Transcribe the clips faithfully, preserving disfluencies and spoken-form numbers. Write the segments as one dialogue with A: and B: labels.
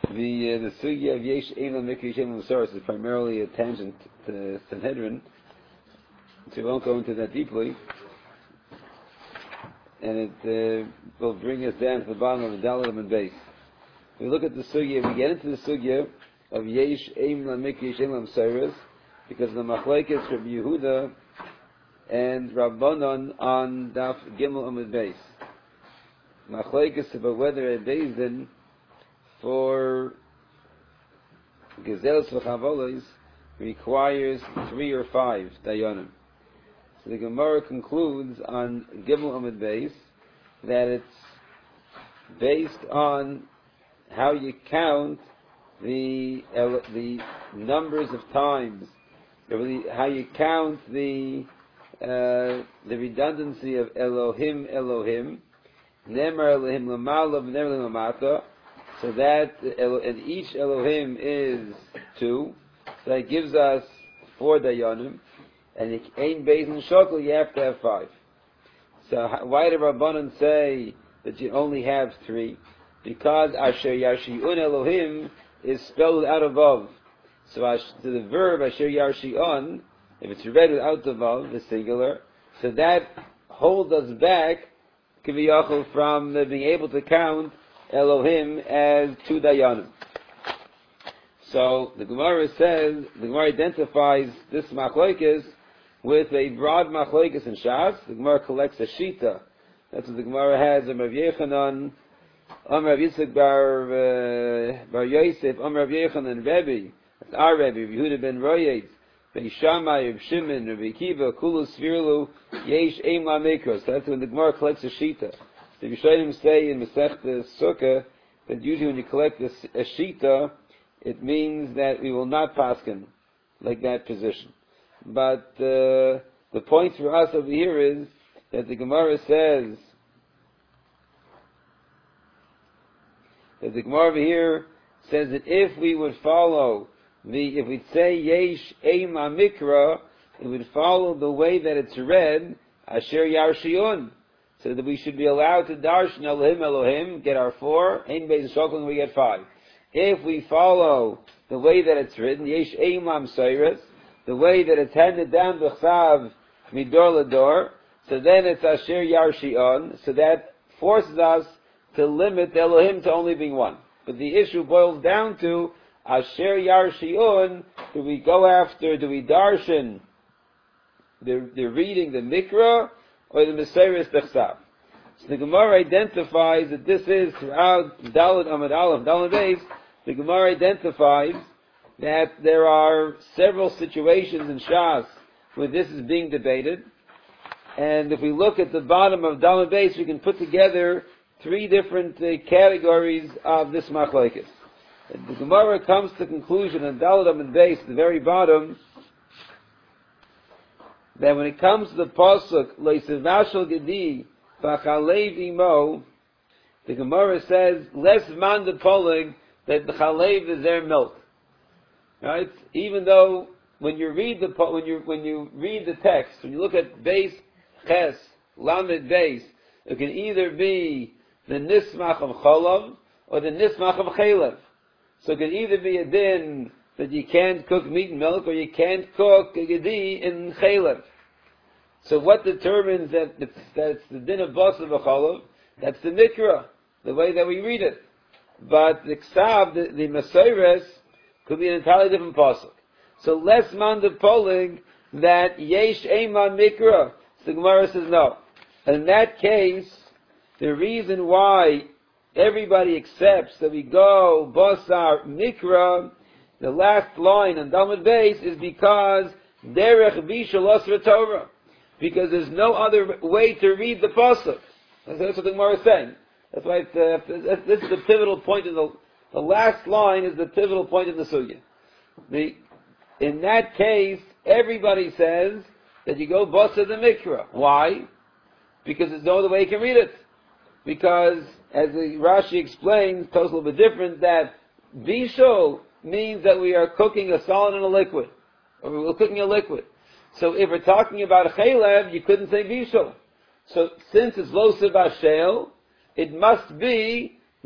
A: The uh, the sugya of Yesh Ein Mikra Yesh Ein Source is primarily a tangent to Sanhedrin, so we won't go into that deeply. And it uh, will bring us down to the bottom of the Dalet and base. We look at the sugya, we get into the sugya of Yesh Ein Mikra Yesh Ein Source because of the machlekes from Yehuda and Rabbanon on Daf Gimel Amud Beis. Machlekes about whether a Beis Din for Gezelos v'chavolos requires three or five dayanim. So the Gemara concludes on Gimel Amud Beis that it's based on how you count the the numbers of times, how you count the uh, the redundancy of Elohim Elohim, Nemar Elohim Lamala, Nemar Elohim Lamata. So that, and each Elohim is two, so that gives us four dayanim, and it ain't based in shokol, you have to have five. So why did Rabbanan say that you only have three? Because Asher Yarshi'un Elohim is spelled out of vav. So to the verb Asher Yarshi'un, if it's read without the vav, the singular, so that holds us back, kiviyachol, from being able to count Elohim as two dayanim. So the Gemara says, the Gemara identifies this machlokes with a broad machlokes in Shas. The Gemara collects a shita. That's what the Gemara has. Amar Rav Yechanan, Amar Rav Yitzchak bar uh, bar Yosef, Amar Rav Yechanan Rebbe. That's our Rebbe, Rav Yehuda ben Royet, Rav Shammai, Rav Shimon, Rav Akiva, Kulu Svirlu, Yesh Eim La Mikros. That's when the Gemara collects a shita. The Rishonim say in Masechta Sukkah that usually when you collect a, a shita, it means that we will not paskin like that position. But uh, the point for us over here is that the Gemara says that the Gemara over here says that if we would follow the, if we'd say Yesh Eim Mikra, it would follow the way that it's read, Asher Yarshiun. So that we should be allowed to darshan Elohim Elohim, get our four, Ein Beis Shokol, and we get five. If we follow the way that it's written, Yesh Eim Lam Seiras, the way that it's handed down b'chsav midor lador, so then it's Asher Yarshion, so that forces us to limit Elohim to only being one. But the issue boils down to Asher Yarshion, do we go after, do we darshan the, the reading, the Mikra, or the Mesiris Bechsav? So the Gemara identifies that this is throughout Dalet Amud Aleph, Dalet Beis, the Gemara identifies that there are several situations in Shas where this is being debated. And if we look at the bottom of Dalet Beis, we can put together three different uh, categories of this machlokes. The Gemara comes to the conclusion in Dalet Amud Beis, at the very bottom, that when it comes to the pasuk leisevashal gedi v'chalev imo, the Gemara says less man the poling that the chalev is their milk. Right? Even though when you read the when you when you read the text, when you look at base ches lamed base, it can either be the nismach of cholav or the nismach of chalev. So it can either be a din that you can't cook meat and milk, or you can't cook a gedi in chalev. So what determines that it's, that it's the din of basar v'chalav? That's the mikra, the way that we read it. But the ksav, the, the Mesiris, could be an entirely different pasuk. So less man the polling that yesh eiman mikra. So the Gemara says no. And in that case, the reason why everybody accepts that we go basar mikra, the last line on Dalmud Beis, is because derech bishul asra Torah, because there's no other way to read the pasuk. That's what the Gemara is saying. That's why it's, uh, this is the pivotal point in the the last line is the pivotal point in the sugya. The in that case, everybody says that you go basar the mikra. Why? Because there's no other way you can read it. Because as the Rashi explains, it's a little bit different, that bishul means that we are cooking a solid and a liquid, or we're cooking a liquid. So if we're talking about a chalev, you couldn't say bishul. So since it's lo sebashel, it must be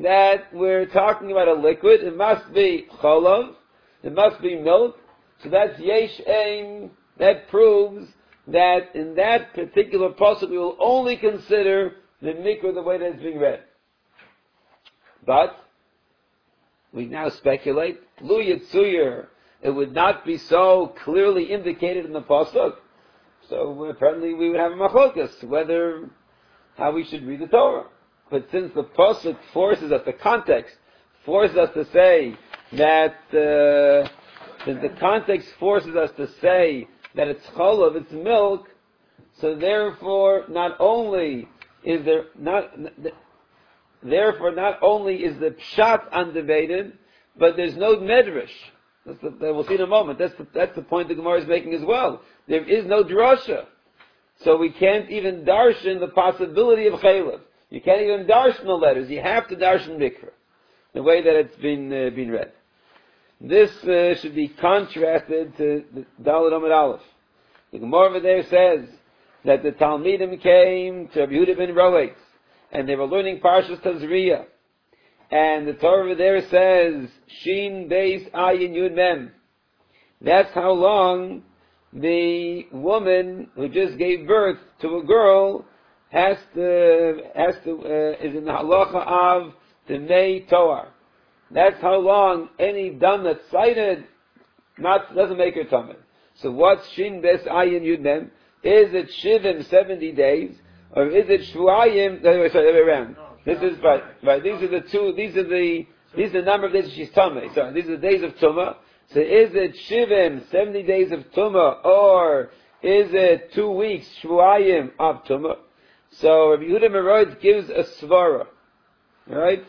A: that we're talking about a liquid. It must be cholov. It must be milk. So that's yesh aim. That proves that in that particular pasuk we will only consider the mikra the way that it's being read. But we now speculate, Lu Yitzuyer, it would not be so clearly indicated in the pasuk. So apparently we would have a machlokas whether how we should read the Torah. But since the pasuk forces us, the context forces us to say that uh, since the context forces us to say that it's cholov, it's milk, so therefore not only is there not therefore not only is the pshat undebated, but there's no medrash. That's the, we'll see in a moment. That's the, that's the point the Gemara is making as well. There is no drasha, so we can't even darshan the possibility of chaylev. You can't even darshan the letters. You have to darshan mikra, the way that it's been uh, been read. This uh, should be contrasted to the Daled Amud Aleph. The Gemara over there says that the Talmidim came to Rabbi Yehuda ben Roetz, and they were learning Parshas Tazria. And the Torah over there says, Shin Beis Ayin Yud Mem. That's how long the woman who just gave birth to a girl has to, has to, uh, is in the halacha of the Nei Toar. That's how long any dam that's cited not, doesn't make her tummy. So what's Shin Beis Ayin Yud Mem? Is it Shivim, seventy days, or is it Shvuayim, no, sorry, the other way around. This is, right, right, these are the two, these are the, these are the number of days she's tummy. So these are the days of Tumah. So is it Shivim, seventy days of Tumah, or is it two weeks, Shvuayim, of Tumah? So Rabbi Yehuda ben Roetz gives a svara, right?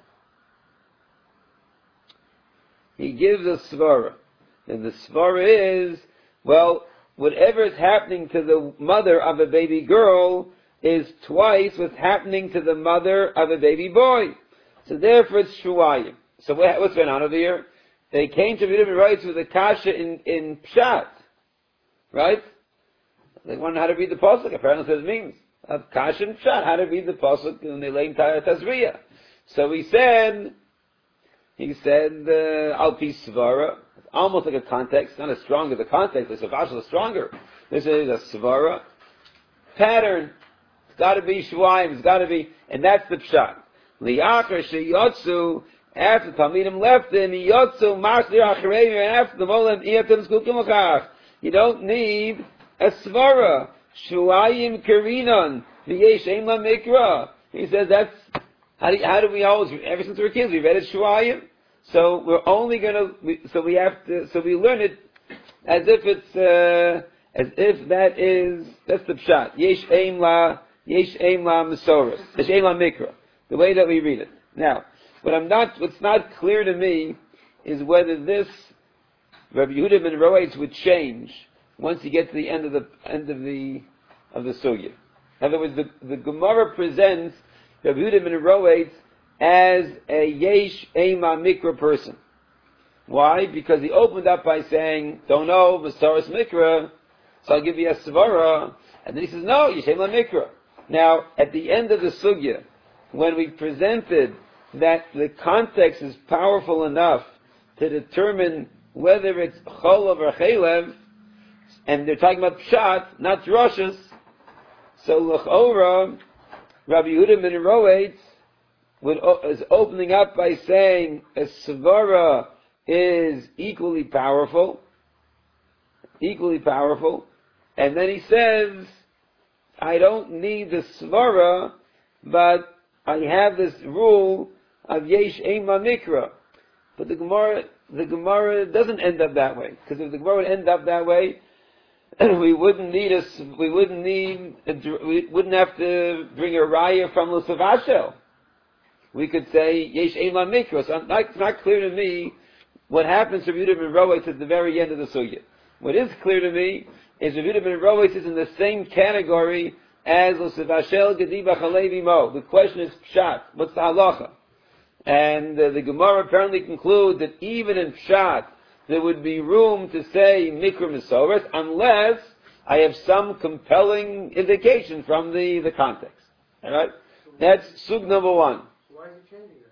A: He gives a svara. And the svara is, well, whatever is happening to the mother of a baby girl is twice what's happening to the mother of a baby boy. So therefore it's shuayim. So what's going on over here? They came to Rabbi Yehuda with a kasha in, in pshat. Right? They want to know how to read the pasuk. Apparently that's what it means. Of kasha and pshat. How to read the pasuk in the Lein Tazriya. So he said, He said, uh, Al Pi Svara. It's almost like a context, not as strong as the context, the Savashal is stronger. This is a Svara. Pattern. It's gotta be Shvaim, it's gotta be, and that's the Pshat. Liachar Sheyotzu, after Talmidim left him, Yotzu, Marsir Achareim, and after the Molam, Iyatim Skukim Lachach. You don't need a Svara. Shvaim Karinon, V'yesh Ein La Mikra. He says that's, How do, how do we always, ever since we were kids, we read it Shuayim. So we're only gonna, we, so we have to, so we learn it as if it's, uh, as if that is, that's the pshat. Yesh aim la, yesh aim la mesoros. Yesh aim la mikra. The way that we read it. Now, what I'm not, what's not clear to me is whether this Rabbi Yehuda ben Roetz would change once you get to the end of the, end of the, of the sugya. In other words, the, the Gemara presents Rabbi Yehuda ben Roetz as a yesh ema mikra person. Why? Because he opened up by saying, don't know, Masaras mikra, so I'll give you a svara. And then he says, no, yesh ema mikra. Now, at the end of the sugya, when we presented that the context is powerful enough to determine whether it's cholav or chelev, and they're talking about pshat, not drushes, so l'chora, Rabbi Yehuda ben Roetz would, is opening up by saying a svara is equally powerful, equally powerful, and then he says, I don't need the svara, but I have this rule of yesh ema mikra. But the Gemara, the Gemara doesn't end up that way, because if the Gemara would end up that way, we wouldn't need a, we wouldn't need, a, we wouldn't have to bring a raya from Lusavashel. We could say, yesh ema mikra. So it's not, it's not clear to me what happens to Yehuda ben Roetz at the very end of the sugya. What is clear to me is Yehuda ben Roetz is in the same category as Lusavashel Gediba Chalevi Mo. The question is pshat. What's the halacha? And uh, the Gemara apparently concludes that even in pshat, there would be room to say mikra mesoret unless I have some compelling indication from the, the context. Alright? That's sug number one.
B: Why is he changing that?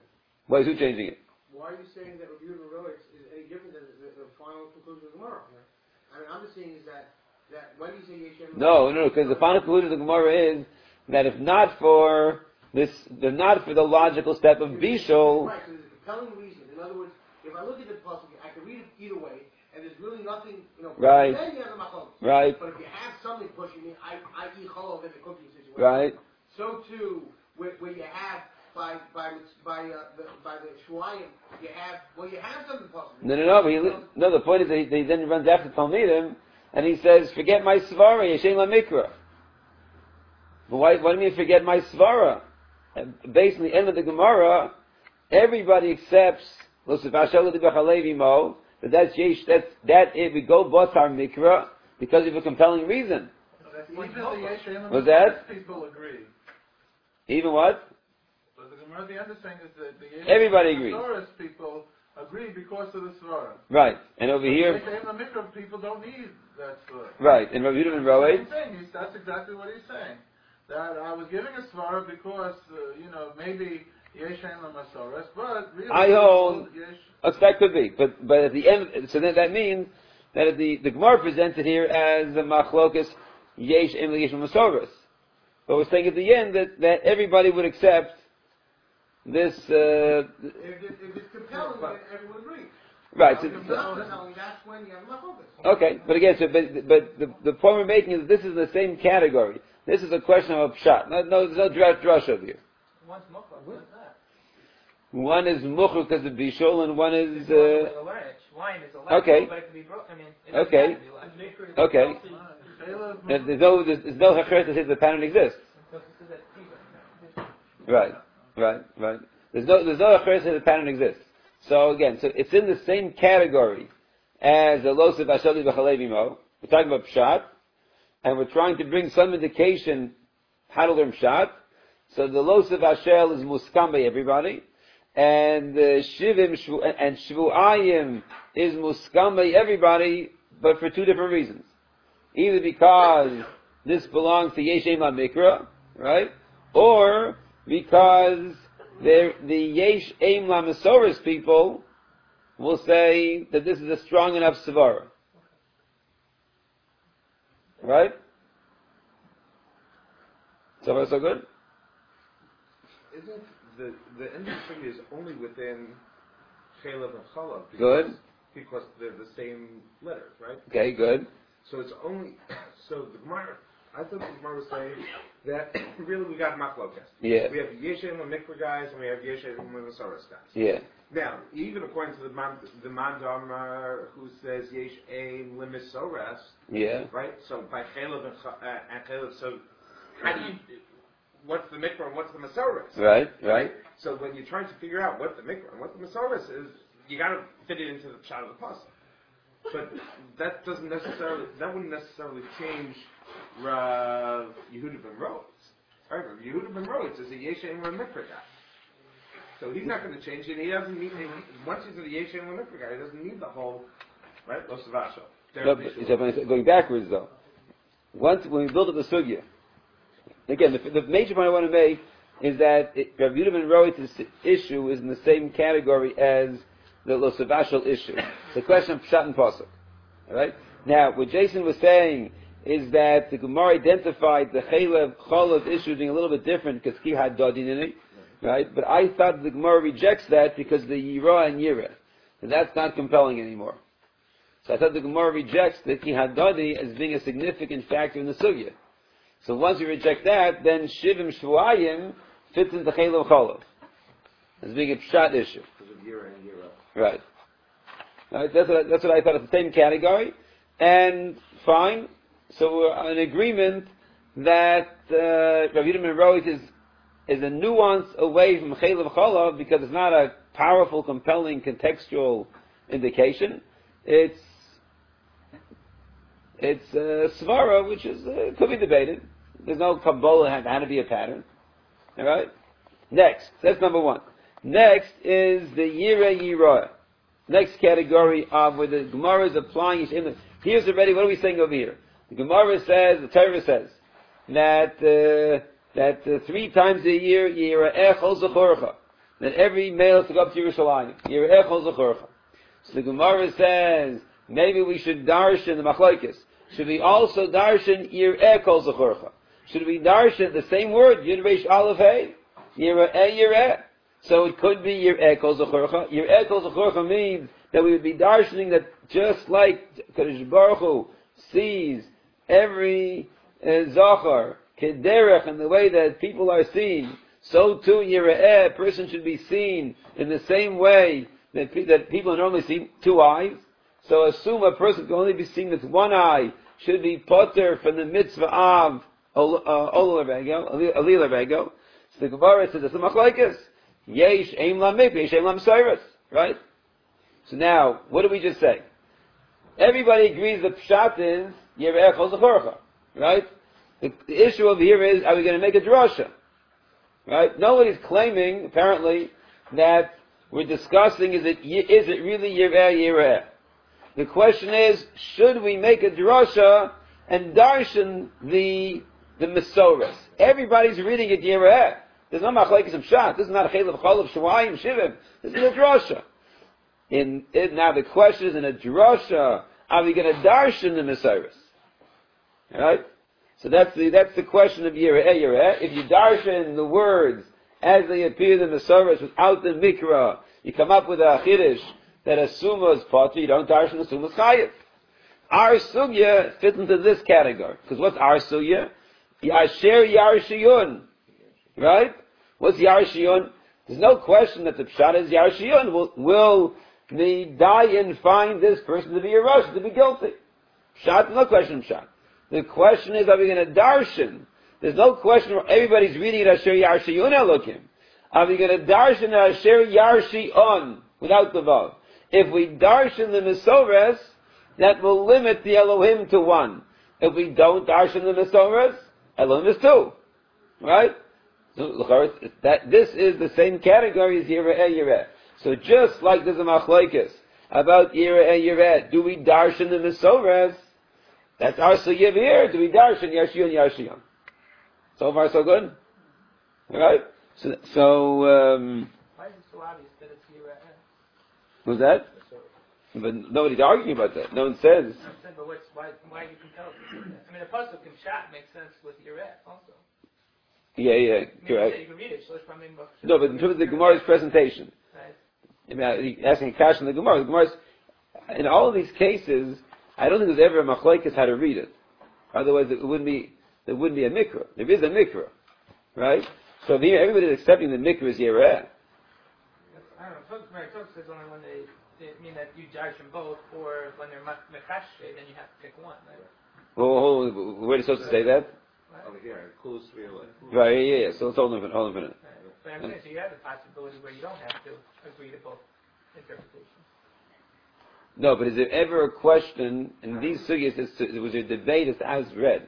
A: Why is who changing it?
B: Why are you saying that Rabbi Yehuda Roitz is any different than the, the final conclusion of the Gemara? I mean, I'm just saying is that, that when you say Yeshem...
A: No, no, because the final conclusion of the Gemara is that if not for this, if not for the logical step of Bishul...
B: Right, so there's a compelling reason. In other words, if I look at the puzzle, I can read it either way, and there's really nothing, you know...
A: Right.
B: Then you have the machlokes.
A: Right.
B: But if you have something pushing me, I, I eat cholov in the cooking situation.
A: Right.
B: So too, where, where you have... By by by uh, the by the Shwayim, you have well you have something possible.
A: No, no, no. But he, no, the point is that he, that he then runs after Talmidim and he says, "Forget my svara, yeshem la mikra." But why? Why do you mean forget my svara? And based on the end of the Gemara, everybody accepts that that's yesh. That's that it. We go batar mikra because of a compelling reason. Was that?
C: People agree.
A: Even what?
C: The Gemara, the other thing is that the
A: everybody agrees.
C: The people agree because of the svara.
A: Right, and over here,
C: the mikra people don't need that svara.
A: Right, and Rabbi Yehuda ben Roitz.
C: That's exactly what he's saying. That I was giving a svara because uh, you know maybe yesh ein la masoras, but really
A: I hold. Yes, that could be, but but at the end, so then that means that at the the Gemara presented here as the machlokas yesh ein la yesh masoras. But we're saying at the end that that everybody would accept. This, uh...
B: If, it, if it's compelling, then everyone agrees.
A: Right.
B: So, if it's not compelling, that's when you have a focus.
A: Okay, but again, so, but, but the, the point we're making is that this is the same category. This is a question of a pshat. No, no, there's no drush, drush over here.
D: One's mukhar, what is that?
A: One is mukhar because of bishul, and one is, uh...
D: Wine is allowed,
A: okay.
D: But it can be broken. I mean, it
A: okay. Okay. There's no, there's, there's no hecheret that says the pattern exists. Right. Right, right. There's no, there's no acheres that the pattern exists. So again, so it's in the same category as the losiv ashali b'chalevimo. We're talking about pshat, and we're trying to bring some indication how to learn pshat. So the losiv ashel is muskam by everybody, and the shivim shvu, and shvuayim is muskam by everybody, but for two different reasons. Either because this belongs to Yeshem HaMikra, right, or because the Yesh Eim La Mesoris people will say that this is a strong enough Svara. Right? So far so good?
E: Isn't the the industry is only within Chalev and Chalav because,
A: good.
E: because they're the same letters, right?
A: Okay, good.
E: So it's only so the Gemara. I thought the Gemara was saying that really we got machlokas.
A: Yeah.
E: We have Yeshem and Mikra guys, and we have Yeshem and Masoras guys.
A: Yeah.
E: Now, even according to the man, the Mandamar who says Yesh Ein Limisoras.
A: Yeah.
E: Right. So by Chalev and, uh, and Chalev, so how do you? What's the Mikra and what's the Masoras?
A: Right. Right.
E: So when you're trying to figure out what the Mikra and what the Masoras is, you got to fit it into the shot of the puzzle. But that doesn't necessarily, that wouldn't necessarily change Rav Yehuda ben Roitz. Right? Rav Yehuda ben Roitz is a Yeshem and Mikra guy. So he's not going to change it. He doesn't need, he, once he's a Yeshem and Mikra guy, he doesn't need the whole, right? Los Savasho.
A: No, but going backwards though. Once, when we build up the sugya, again, the, the major point I want to make is that it, Rav Yehuda ben Roitz's issue is in the same category as the Los Savashal issue. The question of Pshat and Pasuk. Alright? Now, what Jason was saying is that the Gemara identified the Chalev, Chalev issue being a little bit different because Ki had Dodin in it. Right? But I thought the Gemara rejects that because the Yira and Yira. And that's not compelling anymore. So I thought the Gemara rejects the Ki had Dodi as being a significant factor in the Sugya. So once we reject that, then Shivim Shvuayim fits into Chalev Chalev. As being a Pshat issue.
E: Because of Yira and Yira.
A: Right. Right. That's what I, that's what I thought. It's the same category, and fine. So we're in agreement that uh, Rav Yehuda ben Roitz is is a nuance away from Chalev Chalav because it's not a powerful, compelling, contextual indication. It's it's uh, svara, which is uh, could be debated. There's no Kabbalah had, had to be a pattern. All right. Next, that's number one. Next is the Yira Yira. Next category of where the Gemara is applying. Here's already, what are we saying over here? The Gemara says, the Torah says, that uh, that uh, three times a year, Yira Echol Zechorcha. that every male is to go up to Yerushalayim. Yireh Kol Zechorcha. So the Gemara says, maybe we should darshan the machlokes. Should we also darshan Yireh Kol Zechorcha? Should we darshan the same word, Yud Reish Aleph Hey? Yireh Yireh. So it could be Yireh Kol Zechorcha. Yireh Kol Zechorcha means that we would be darshaning that just like Kadosh Baruch Hu sees every uh, Zachar, Kederech, in the way that people are seen, so too Yireh, a person should be seen in the same way that, pe- that people normally see two eyes. So assume a person can only be seen with one eye, should be potter from the mitzvah of Olul Rebego, Alil Rebego. So the Gemara says, it's a machlokes. Yesh Eim Lam Mikveh, Yesh Eim Lam Cyrus. Right? So now, what did we just say? Everybody agrees that Pshat is Yireh Kol Zechorcha. Right? The, the issue over here is, are we going to make a drasha? Right? Nobody's claiming, apparently, that we're discussing, is it, is it really Yireh Yireh? The question is, should we make a drasha and darshan the, the Mesorah? Everybody's reading it Yireh. There's no machlekes of Pshat. This is not a chaylev cholav shwayim shivim. This is a drasha. In, in, now the question is, in a drasha, are we going to darshan the Mesorah? Right? So that's the, that's the question of Yireh Yireh. If you darshan the words as they appear in the Mesorah without the mikra, you come up with a chiddush that a summa is potter, you don't darshan the summa is chayiv. Our sugya fits into this category. Because what's our sugya? Yasher Yarshiyun. Right? What's Yarshiyun? There's no question that the pshat is Yarshiyun. Will, will the dayan find this person to be a Rosh, to be guilty? Pshat, no question of pshat. The question is, are we going to darshan? There's no question where everybody's reading it Asher Yarshiyun Elokim. Are we going to darshan Asher Yarshiyun without the vav? If we darshan the Mesorah, that will limit the Elohim to one. If we don't darshan the Mesorah, Elohim is two. Right? So, that, this is the same category as Yireh Yireh. So just like there's a machlokes about Yireh Yireh, do we darshan the Mesorah? That's our sugya here. Do we darshan Yarshiyun Yarshiyun? So far so good? Right? So, so um,
D: Why is it so obvious that it's Yireh?
A: what's that? But nobody's arguing about that. No one says.
D: I'm saying, but what's, why, why are you compelled to do that? I mean, the pasuk in Pshat makes sense with Yireh also.
A: Yeah, yeah,
D: I mean,
A: correct.
D: you can read it. So it's probably more-
A: No, but in terms of the Gemara's presentation,
D: Right.
A: I mean, asking a question in the Gemara. The Gemara's, in all of these cases, I don't think there's ever a machlokes how to read it. Otherwise, it wouldn't be there wouldn't be a mikra. There is a mikra, right? So here, everybody's accepting the mikra is Yireh.
D: I don't know. Folks, right, folks says only when they, they mean that you judge them both, or when they're mechashve, then you have to pick one. Right?
A: Well, hold on, where are you supposed to say that?
E: Over here, close real.
A: Right, yeah, yeah. So let's hold on a minute. Hold on a minute.
D: Right. But I'm saying, so you have the possibility where you don't have to agree to both interpretations.
A: No, but is there ever a question in these sugyas? There was a debate as as read.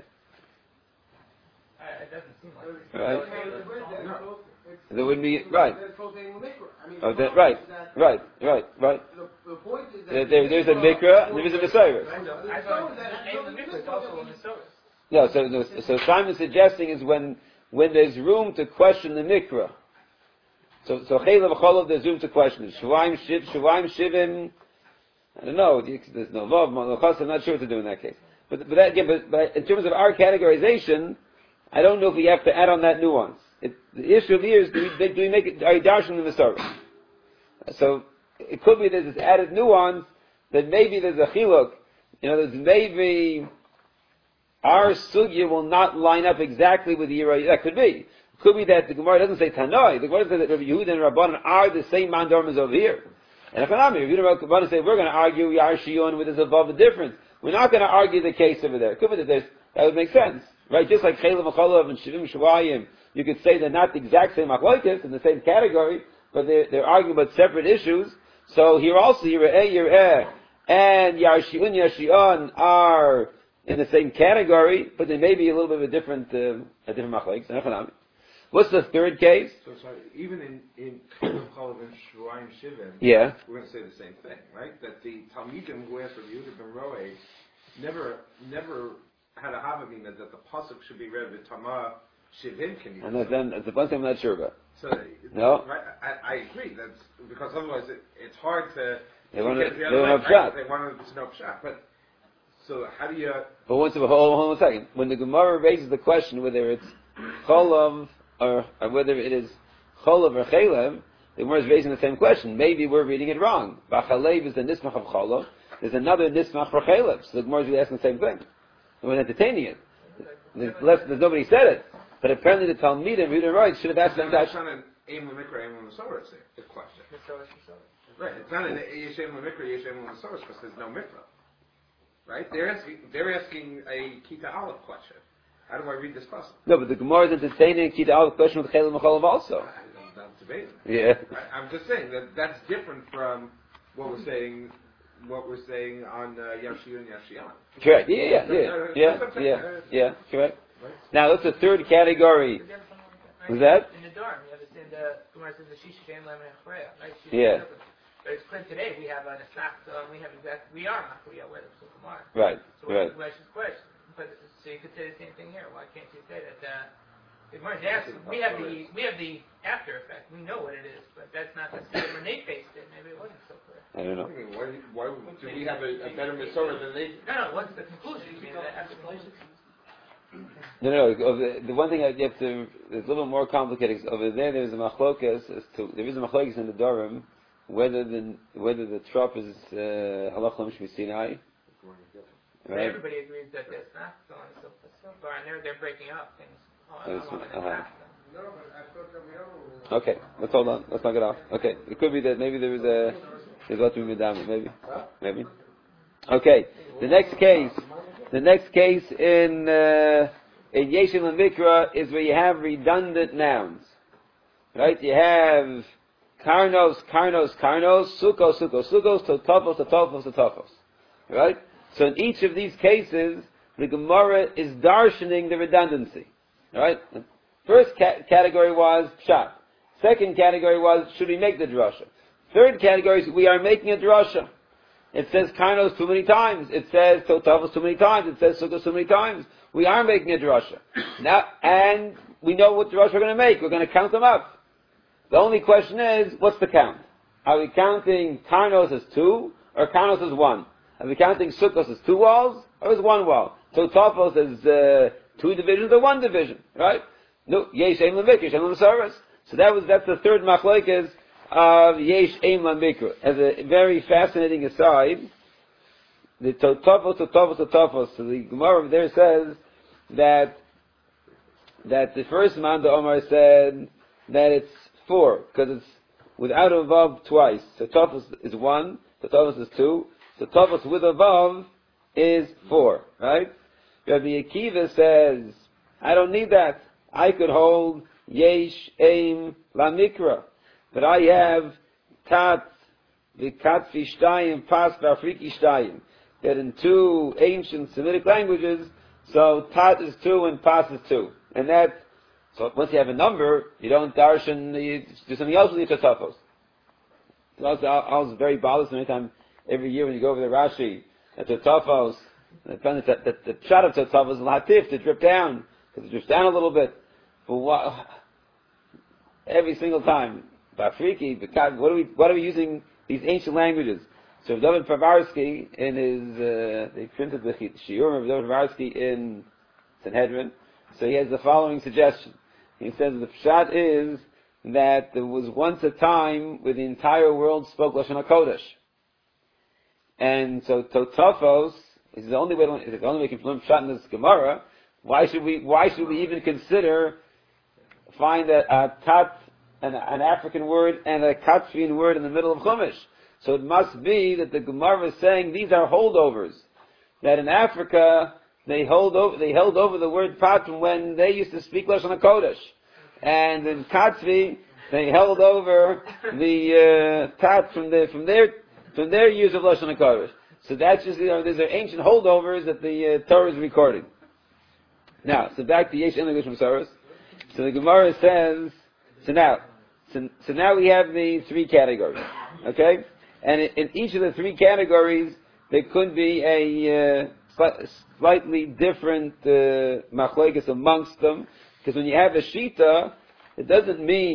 D: Uh, it doesn't seem like it.
A: Right.
B: No.
A: There wouldn't be right.
B: I mean,
A: Oh, that, right, right, right, right.
B: The, the point is that
A: There, there, there's a mikra, and there is a Mesorah.
D: I know. I thought that name the mikvah is also in the Torah.
A: No, so, no, so Simon's suggesting is when when there's room to question the mikra. So so chaylev cholav, there's room to question it. Shvaim shiv, shvaim shivim. I don't know. There's no vav, malachas. I'm not sure what to do in that case. But but that, again, but, but in terms of our categorization, I don't know if we have to add on that nuance. It, the issue here is, do we, do we make it, are you darshan the Mesorah? So, it could be there's this added nuance, that maybe there's a chiluk, you know, there's maybe, our sugya will not line up exactly with the Yireh. That could be. It could be that the Gemara doesn't say Tanoi, the Gemara says that Rabbi Yehuda and Rabbanan are the same mandormas over here. And if not, Rabbi Yehuda and Rabbanan say, we're going to argue Yarshiyun with this above the difference. We're not going to argue the case over there. It could be that there's, that would make sense. Right? Just like Chaylev Cholav and Shivim Shuvayim, you could say they're not the exact same machlokes in the same category, but they're, they're arguing about separate issues. So here also, Yireh Yireh and Yarshiyun Yarshiyun are in the same category, but they may be a little bit of a different, uh, a different machlokes. What's the third case?
E: So sorry, even in in Cholav and Shvaim Shivim,
A: Yeah.
E: we're going to say the same thing, right? That the Talmidim who asked Rabbi Yehuda ben Roe never never had a havamina that the pasuk should be read with Tamah Shivim Keniyah.
A: And then, it's the one thing I'm not sure about.
E: So
A: No.
E: right, I, I agree. That's because otherwise it, it's hard to.
A: They want
E: get
A: to
E: the
A: they
E: other
A: want
E: way,
A: to
E: right?
A: pshat.
E: They want to know pshat, but so how do you?
A: But once, hold, hold on a second. When the Gemara raises the question whether it's cholav or, or whether it is cholav or chalev, the Gemara is raising the same question. Maybe we're reading it wrong. Bachalev is the nismach of cholav. There's another nismach for chalev. So the Gemara is really asking the same thing. And we're entertaining it. There's, less, there's nobody said it. But apparently the Talmidim, Reader right, should have asked them
E: That's
A: that.
E: not an aim l'mikra, aim l'masorah question. Right. It's not an yesh aim l'mikra, yesh aim l'masorah because there's no mikra. Right? They're asking, they're asking a Kita Aleph question. How do I read this puzzle?
A: No, but the Gemara is entertaining Kita Aleph question with chalev and cholav also.
E: I'm not debating.
A: Yeah.
E: I, I'm just saying that that's different from what we're saying. What we're saying on uh, Yashi and Yashiyan.
A: Correct. Yeah, yeah, yeah, yeah, yeah, yeah. Correct. Now, that's the third category. Was that?
D: In the dorm, you understand the Gemara says the Shisha Shem Lam Echreya, right?
A: Yeah.
D: But it's clear today we have an Asaf, and we have exact, we are Machriya with the Gemara.
A: Right.
D: So
A: Right.
D: what's the question? But so you could say the same thing here. Why can't you say that? Uh, the Gemara is asking. We have the we have the after effect. We know what it is, but that's not the same. When they faced it, maybe it wasn't so clear.
A: I don't know.
E: Why, why do we have a, a better Masorah than they?
D: No, no. What's the conclusion? You mean that after conclusion?
A: No, no. The, the one thing I have to, it's a little more complicated. Over there, there's a machlokas as to there is a machlokas in the Durham whether the whether the trop is halach lam shmisinai. Right.
D: Everybody agrees that it's not so on and so forth. So far, and they're they're breaking up things. Oh,
A: That's
D: along
A: what-
D: the
A: uh-huh.
D: path.
B: No, but I thought that we all.
A: Okay, let's hold on. Let's knock it off. Okay, it could be that maybe there was a there's what to be midam. Maybe, maybe. Okay, the next case, the next case in uh, in Yeshim and Mikra is where you have redundant nouns, right? You have karnos, karnos, karnos, sukkos, sukkos, sukkos, totopos, totopos, totopos, right? So in each of these cases, the Gemara is darshaning the redundancy, right? First ca- category was pshat. Second category was, should we make the drasha? Third category is, we are making a drasha. It says karnos too many times. It says totavos too many times. It says sukkos too many times. We are making a drasha. Now, and we know what drasha we're going to make. We're going to count them up. The only question is, what's the count? Are we counting karnos as two, or karnos as one? Are we counting sukkos as two walls, or as one wall? Totavos as uh, two divisions, or one division, right? No, yesh aim l'mikra, yesh aim l'masaras. So that was, that's the third machlokes of yesh aim l'mikra. As a very fascinating aside, the totavos, totavos, totavos. So the Gemara over there says that, that the first man, the Omar said that it's four, because it's without a vav twice. So totavos is one, totavos is two, so totavos with a vav is four, right? Rabbi Akiva says, I don't need that. I could hold yesh aim la mikra, but I have tat v'kat fishtayim pas v'afriki shtayim. That in two ancient Semitic languages, so tat is two and pas is two, and that. So once you have a number, you don't darshan. You do something else with your totafos. I was, I was very bothersome every time, every year when you go over the Rashi, at the totafos, the the, the shot of totafos is latif to drip down. Because it drips down a little bit. But what, every single time, Bafriki, what are we, what are we using these ancient languages? So David Pravarsky, in his, uh, they printed the Shiur of David Pravarsky in Sanhedrin, so he has the following suggestion. He says the pshat is that there was once a time where the entire world spoke Lashon HaKodesh. And so Totafos is the only way to, is the only way we can learn pshat in this Gemara. Why should we? Why should we even consider find a, a tat, an, an African word, and a Katsvian word in the middle of Chumash? So it must be that the Gemara is saying these are holdovers. That in Africa they hold over, they held over the word pat from when they used to speak Lashon HaKodesh, and in Katzvi they held over the uh, tat from the from their from their use of Lashon HaKodesh. So that's just, you know, these are ancient holdovers that the uh, Torah is recording. Now, so back to Yesh Ein L'Gush Masaros. So the Gemara says, so now, so, so now we have the three categories, okay? And in, in each of the three categories, there could be a uh, sli- slightly different uh, machlekes amongst them, because when you have a shita, it doesn't mean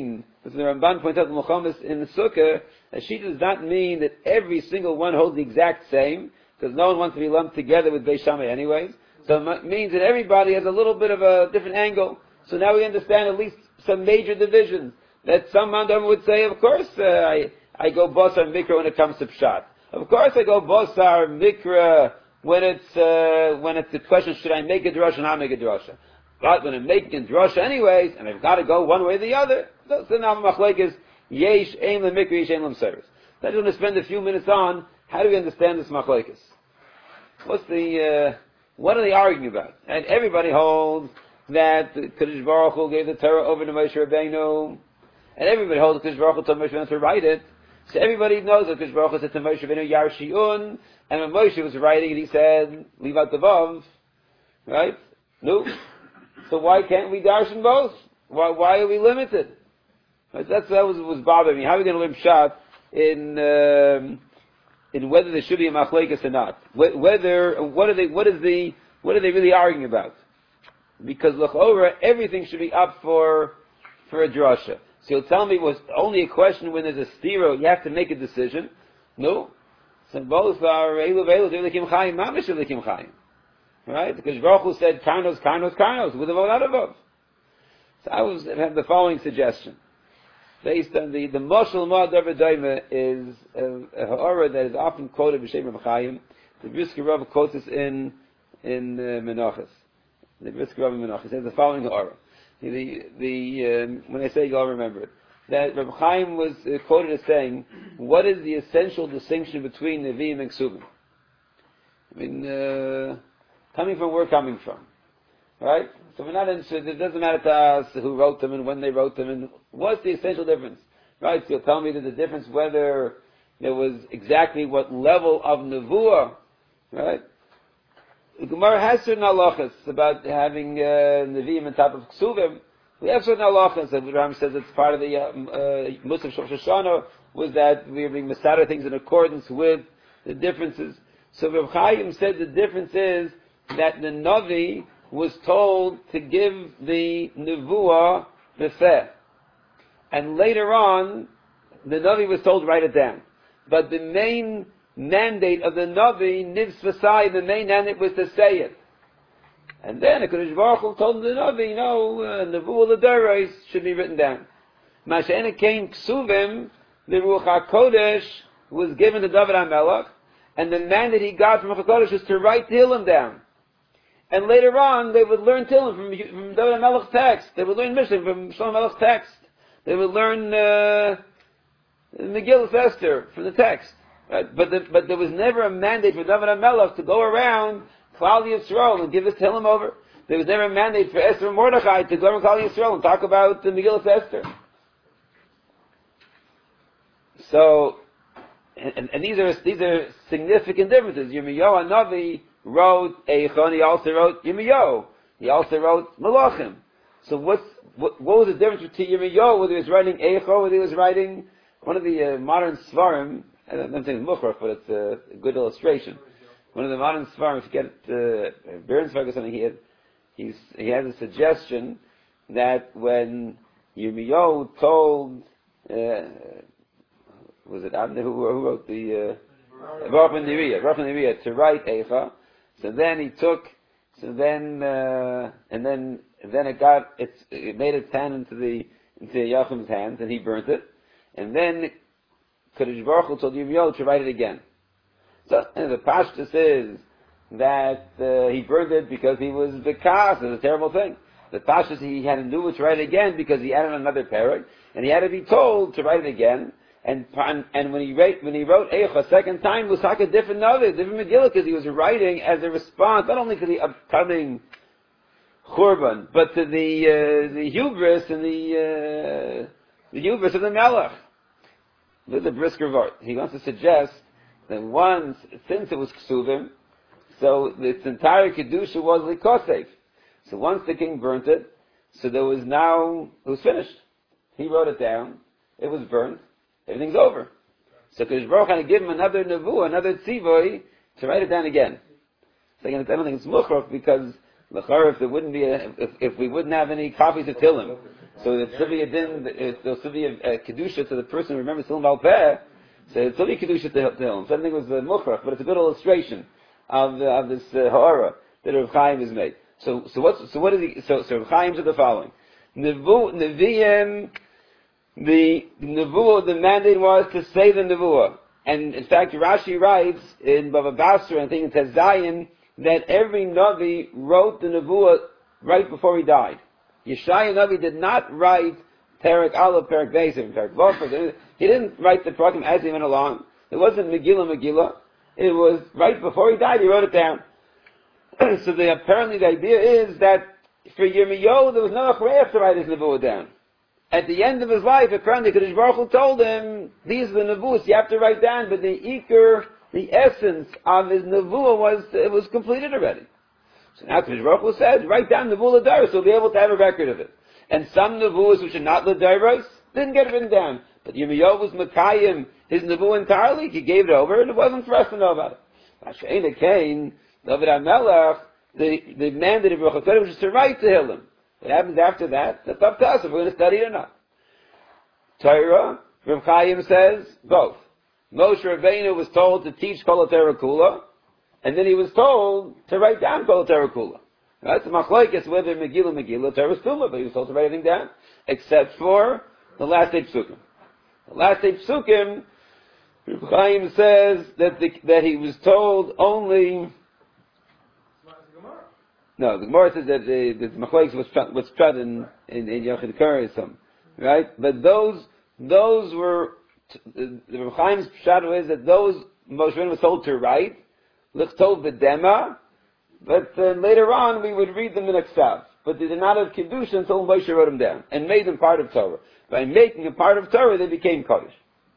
A: As the Ramban points out, the Muhammad's in the Sukkah, a sheet does not mean that every single one holds the exact same, because no one wants to be lumped together with Beis Shammai anyways. So it means that everybody has a little bit of a different angle. So now we understand at least some major divisions. That some Mandam would say, of course, uh, I, I go Basar Mikra when it comes to Pshat. Of course I go Basar Mikra when it's, uh, when it's the question, should I make a drasha or not make a drasha? But when I'm making a drasha anyways, and I've got to go one way or the other, so, so now Machlek is Yesh Ein L'Mikra, Yesh Ein L'Mseres. I just want to spend a few minutes on, how do we understand this Machlekes? What's the, uh, what are they arguing about? And everybody holds that Kadosh Baruch Hu gave the Torah over to Moshe Rabbeinu, and everybody holds that Kadosh Baruch Hu told Moshe Rabbeinu to write it. So everybody knows that Kadosh Baruch Hu said to Moshe Rabbeinu, Yar Shi'un, and when Moshe was writing it, he said, leave out the Vav, right? No. So why can't we darshan both? Why, why are we limited? Right? That's, that was, was bothering me. How are we going to learn Pshat in, um, in whether there should be a machlekes or not? Whether, what are they, what is the, what are they really arguing about? Because l'chora, everything should be up for, for a drasha. So you'll tell me it was only a question when there's a stira, you have to make a decision. No. So both are elu v'elu, they're l'kim chayim, mamish l'kim chayim. Right? Because Baruch Hu said, karnos, karnos, karnos, with a vote out above. So I was, I have the following suggestion. Based on the, the Moshel Ma'adav Daima is a, a ha'ara that is often quoted b'shem Ramchayim. The Brisker Rav quotes this in, in uh, Menachos. The Brisker Rav in Menachos says the following ha'ara. The, the, um, when I say you'll remember it. That Rav Chaim was uh, quoted as saying, what is the essential distinction between Nevi'im and Ksubim? I mean, uh, coming from where we're coming from. Right? So we're not interested, it doesn't matter to us who wrote them and when they wrote them and what's the essential difference. Right? So you'll tell me that the difference whether there was exactly what level of Nevuah, right? The Gemara has certain halachas about having uh, Nevi'im on top of Ksuvim. We have certain halachas that the Ram says it's part of the um, uh, Musaf Shov Shoshana was that we are being Masada things in accordance with the differences. So Rav Chaim said the difference is that the Navi was told to give the Nevuah Befeh. And later on, the Navi was told to write it down. But the main mandate of the Navi, Nivs Vasai, the main mandate was to say it. And then HaKadosh Baruch Hu told the Navi, no, uh, Nevuah L'Doros should be written down. Masha'ena Kain Ksuvim, the Ruach HaKodesh was given to David HaMelech, and the mandate he got from HaKodesh was to write Tehillim down. And later on, they would learn Tehillim from, from David HaMelech's text. They would learn Mishnah from Shlomo HaMelech's text. They would learn uh, Megillah Esther from the text. Right? But, the, but there was never a mandate for David HaMelech to go around Klal Yisrael and give his Tehillim over. There was never a mandate for Esther and Mordechai to go around Klal Yisrael and talk about the Megillah Esther. So, and, and these are these are significant differences. Yirmiyahu HaNavi wrote Eichon, he also wrote Yirmiyahu. He also wrote Malachim. So what's, what, what was the difference between Yirmiyahu, whether he was writing Eichon, whether he was writing one of the uh, modern Svarim, I'm not saying Mukhrach, but it's a, a good illustration. One of the modern Svarim, if you get uh, Berensberg or something, he, had, he's, he has a suggestion that when Yirmiyahu told, uh, was it Abner who, who wrote the, uh, Baruch ben Neriah, Baruch ben Neriah, to write Eicha, so then he took, so then, uh, and then, and then it got, it's, it made its hand into the, into Yachim's hands, and he burnt it, and then Kadosh Baruch Hu told Yirmiyahu to write it again. So, and the Pashtus is that uh, he burned it because he was bekas, it's a terrible thing. The Pashtus, he had to do it to write it again because he added another parak, and he had to be told to write it again. And and when he wrote when he wrote Eicha a second time, it was like a different Navi, different Megillah, because he was writing as a response not only to the upcoming Churban, but to the uh, the hubris and the uh, the hubris of the Melech. Look at the Brisker Vart. He wants to suggest that once, since it was Ksuvim, so its entire Kedusha was Likosef. So once the king burnt it, so there was now, it was finished. He wrote it down, it was burnt, everything's over. So Kadosh Baruch Hu had to give him another Nevuah, another Tzivoy, to write it down again. So again, I don't think it's Mukhrach, because L'chara, if there wouldn't be a, if, if we wouldn't have any copies of Tillim, so that still be a din, there'll still be a, a kedusha to the person who remembers Tillim Baal Peh, so it'll still be kedusha to Tillim. So I think it was uh, mukhrach, but it's a good illustration of uh, of this uh, ha'ara that Rav Chaim has made. So so what's so what is he? So so Rav Chaim said the following: Nevu Neviim, the nevuah, the mandate was to say the nevuah, and in fact Rashi writes in Bava Basra, I think in Tezayin, that every Navi wrote the Nevuah right before he died. Yeshaya Navi did not write Perek Aleph, Perek Beis, and Perek Vav. He didn't write the Parakim as he went along. It wasn't Megillah Megillah. It was right before he died, he wrote it down. So the, apparently the idea is that for Yirmiyahu there was no achrayach to write his Nevuah down. At the end of his life, apparently Kadosh Baruch Hu told him, these are the Nevuahs you have to write down, but the Iker, the essence of his nevuah was it was completed already. So now Kadosh Baruch Hu said, write down nevuah l'dairos, so we'll be able to have a record of it. And some nevuahs which are not l'dairos didn't get written down. But Yirmiyahu was Mekayim, his nevuah entirely, he gave it over, and it wasn't for us to know about it. Mashiach Cain, David HaMelech, the, the mandate of Baruch HaKodesh was just to write to Hillim. What happens after that, that's up to us if we're going to study it or not. Torah, Rav Chaim says, both. Moshe Rabbeinu was told to teach Kol HaTorah Kula, and then he was told to write down Kol HaTorah Kula. Right? So Machlokes whether Megillah Megillah, Torah Kula, but he was told to write everything down, except for the last eight psukim. The last eight psukim, Rav Chaim says that the, that he was told only. No, the Gemara says that the, the Machlokes was was trad in in, in Yochid Kar or something, right? But those those were. The Rav Chaim's shadow is that those Moshe Rabbeinu was told to write, L'chtov B'dema, but uh, later on we would read them in a ksav. But they did not have Kedusha until Moshe wrote them down and made them part of Torah. By making a part of Torah, they became Kodesh.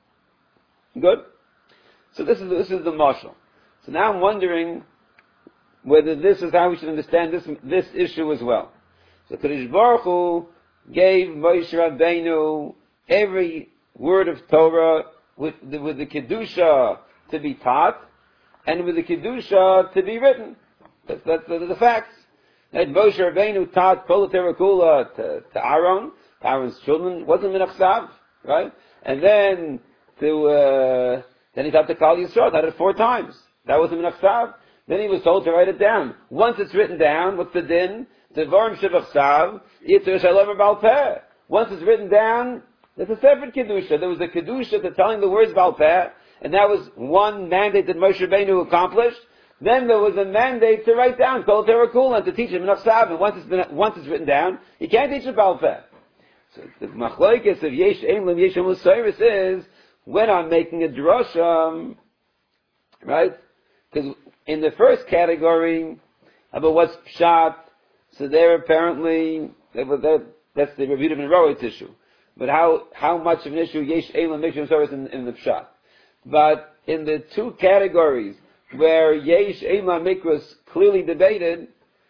A: Good? So this is this is the mashal. So now I'm wondering whether this is how we should understand this this issue as well. So Kadosh Baruch Hu gave Moshe Rabbeinu every word of Torah with the, with the Kedusha to be taught and with the Kedusha to be written. That's, that's the, the facts. That Moshe Rabbeinu taught Kol HaTorah Kula to, to Aaron, to Aaron's children. It wasn't Minachsav, right? And then to, uh, then he taught the Kal Yisrael, taught it four times. That wasn't Minachsav. Then he was told to write it down. Once it's written down, what's the din? Devarim Shevachsav, Yitzur Shalom Baal Peh. Once it's written down, there's a separate Kedusha. There was a Kedusha to telling the words Baal Peh, and that was one mandate that Moshe Rabbeinu accomplished. Then there was a mandate to write down Kol HaTorah Kula and to teach him enough Sav, and once it's, been, once it's written down, you can't teach it Baal Peh. So the Machlokes of Yesh Ein Lim Yesh Osiris is, when I'm making a drasha, right? Because in the first category, about what's Pshat, so there apparently, that's the Rabbi Yehuda ben Roit's issue. But how, how much of an issue Yesh Eilam Mishim Soros in, in the Pshat. But in the two categories where Yesh Eilam Mikros clearly debated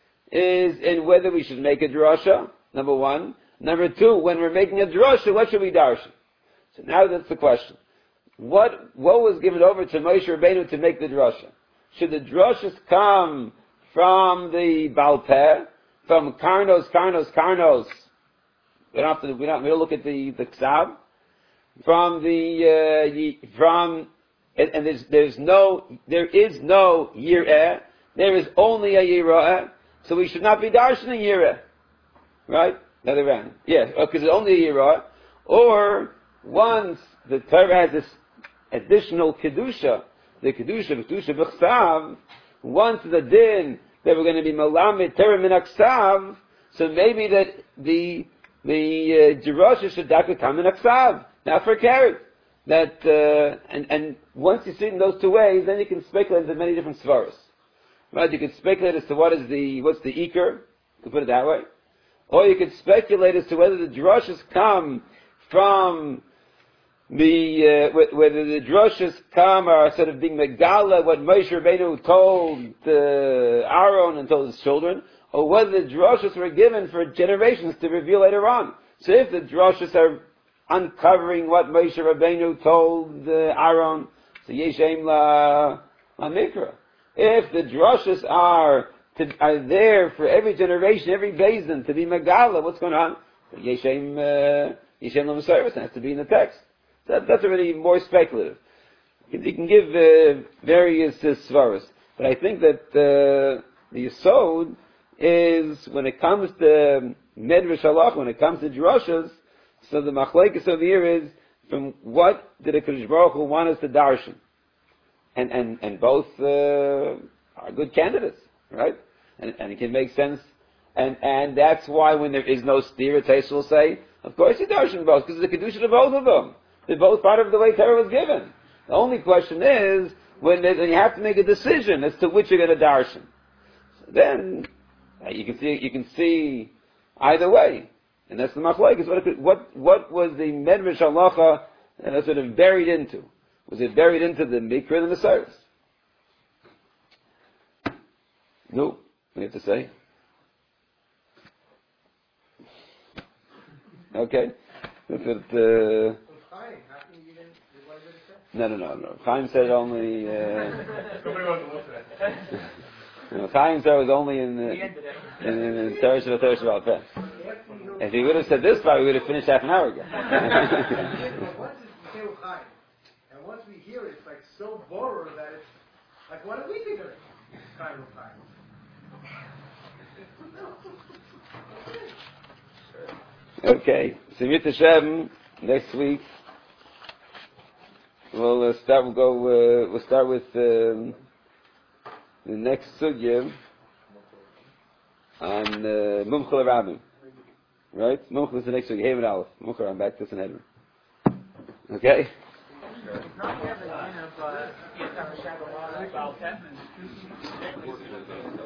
A: is in whether we should make a drasha, number one. Number two, when we're making a drasha, what should we darshan? So now that's the question. What, what was given over to Moshe Rabbeinu to make the drasha? Should the drashas come from the Baal Peh, from Karnos, Karnos, Karnos? We don't have to, we don't, we don't look at the, the Ksav. From the, uh, from, and, and there's, there's no, there is no Yireh. There is only a Yireh. So we should not be darshan a Yireh. Right? The other way. Yeah, because it's only a Yireh. Or, once the Torah has this additional Kedusha, the Kedusha, Kedusha B'chsav, once the din that we're going to be Malamed Torah Min HaKsav, so maybe that the the Jerusha should come in Aksav, not for carrot. That uh, and and once you see it in those two ways, then you can speculate into many different svaras. Right? You can speculate as to what is the what's the Iker, to put it that way, or you could speculate as to whether the drushes come from the uh, whether the drushes come are sort of being megala what Moshe Rabbeinu told uh, Aaron and told his children, or whether the drushes were given for generations to reveal later on. So if the drushes are uncovering what Moshe Rabbeinu told uh, Aaron, so Yeshem la, la Mikra. If the drushes are to, are there for every generation, every Bezdin to be Megala. What's going on? Yeshem, uh, Yeshem Lam Service has to be in the text. That, that's already more speculative. You can, you can give uh, various uh, svaras, but I think that uh, the Yesod is when it comes to Medrash Halach, when it comes to Drashas, so the machlekes over here is from what did the Kadosh Baruch Hu want us to darshan, and and and both uh, are good candidates, right? And and it can make sense, and and that's why when there is no steer, Taisa will say, of course you darshan both because the kedusha of both of them. They're both part of the way Torah was given. The only question is when, when you have to make a decision as to which you're going to darshan. So then uh, you can see you can see either way. And that's the machlokes. What, what, what was the Medrash Halacha uh, sort of buried into? Was it buried into the Mikra and the Masoros? No. What do you have to say? Okay. That's what, uh, no, no, no, no. Chaim said only, uh, no, Chaim said it was only in the, in, in, in Torah Shabbat, Torah Shabbat Peh. If he would have said this part, we would have finished half an hour ago.
B: Once it's Teu Chaim, and once we hear it, it's like so boring that it's like, what do we think of it? Chaim of Chaim.
A: Okay, so Mit Hashem, next week we'll uh, start. We'll go. Uh, we'll start with um, the next sugya on uh, Mumchel Rabim. Right? Mumchel is the next sugya. Haven Aleph. Mumchel, I'm back to Sanhedrin. Okay.
D: Not the other, you know, but,